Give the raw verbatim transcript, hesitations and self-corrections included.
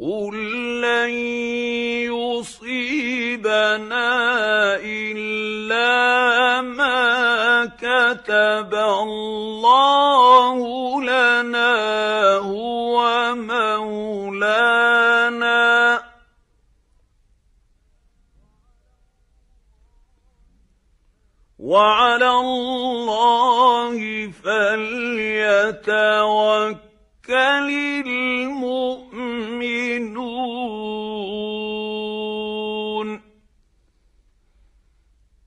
قل لن يصيبنا إلا ما كتب الله لنا هو مولانا وعلى الله فليتوكل